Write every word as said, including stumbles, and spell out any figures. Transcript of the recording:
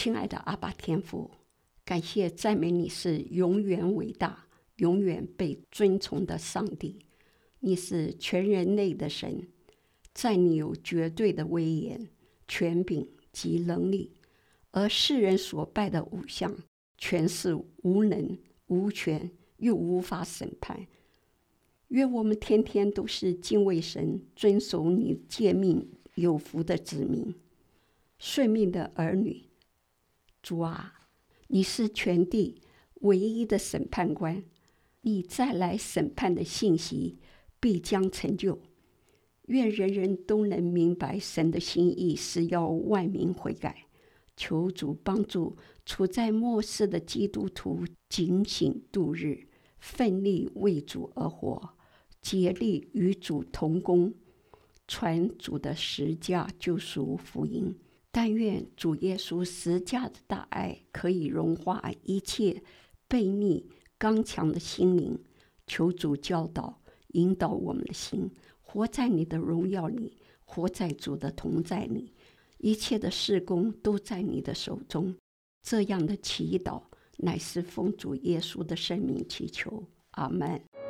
亲爱的阿爸天父，感谢赞美你是永远伟大、永远被尊崇的上帝。你是全人类的神，在你有绝对的威严、权柄及能力，而世人所拜的偶像全是无能、无权，又无法审判。愿我们天天都是敬畏神、遵守你诫命、有福的子民、顺命的儿女。主啊，你是全地唯一的审判官，你再来审判的信息必将成就。愿人人都能明白神的心意是要万民悔改。求主帮助处在末世的基督徒警醒度日，奋力为主而活，竭力与主同工，传主的十架救赎福音。但愿主耶稣十架的大爱可以融化一切悖逆刚强的心灵。求主教导引导我们的心，活在你的荣耀里，活在主的同在里，一切的事工都在你的手中。这样的祈祷乃是奉主耶稣的圣名祈求，阿们。